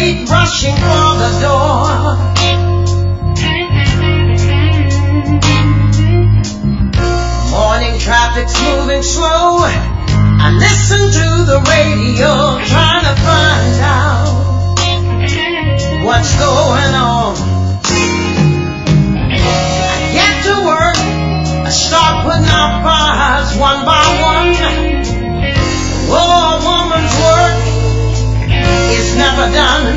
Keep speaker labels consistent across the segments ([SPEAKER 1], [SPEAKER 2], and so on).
[SPEAKER 1] late rushing for the door. Morning traffic's moving slow. I listen to the radio trying to find out what's going on. I get to work, I start putting out fires one by one. Oh, a woman's work is never done.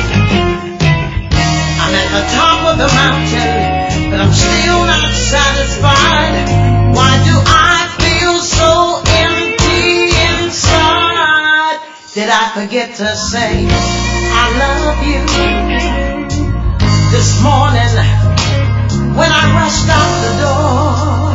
[SPEAKER 1] I'm at the top of the mountain, but I'm still not satisfied. Why do I feel so empty inside? Did I forget to say I love you? This morning when I rushed out the door,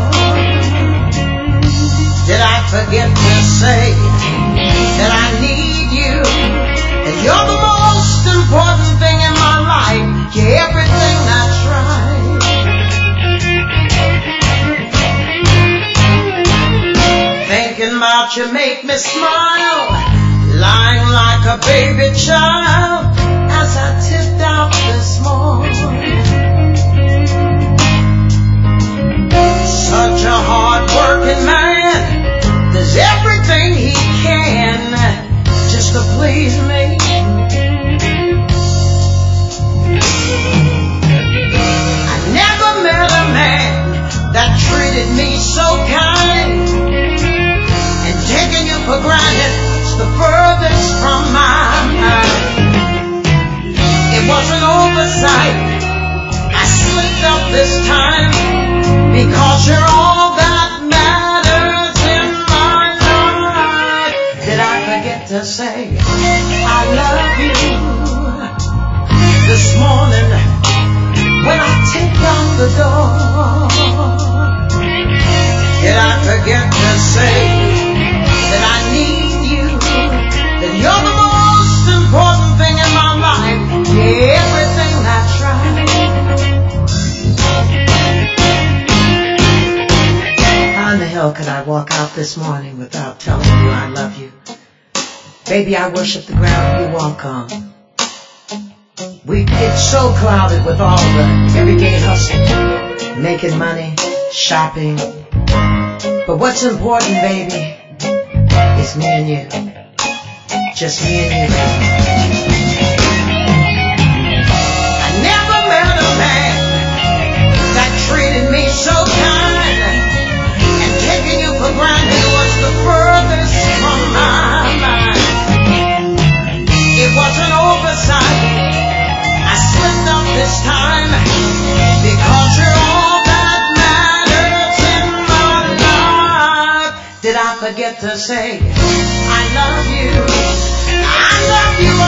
[SPEAKER 1] did I forget to say that I need you? That you're the most important thing in my life. You're everything that's right. Thinking about you make me smile, lying like a baby child as I tipped out this morning. Such a hard-working man does everything he can just to please me. I never met a man that treated me so kind, and taking you for granted is the furthest from my mind. It was an oversight. I slipped up this time because you're all that matters in my life. Did I forget to say I love you? This morning when I tipped out the door, did I forget to say that I need you? That you're the most important thing in my life. Yeah, everything that's right. How in the hell could I walk out this morning without telling you I love you? Baby, I worship the ground you walk on. We get so clouded with all the everyday hustle, making money, shopping. But what's important, baby, is me and you. Just me and you. I never met a man that treated me so kind, and taking you for granted was the furthest from my mind. It was an oversight. I slipped up this time because you're all that matters in my life. Did I forget to say I love you? I love you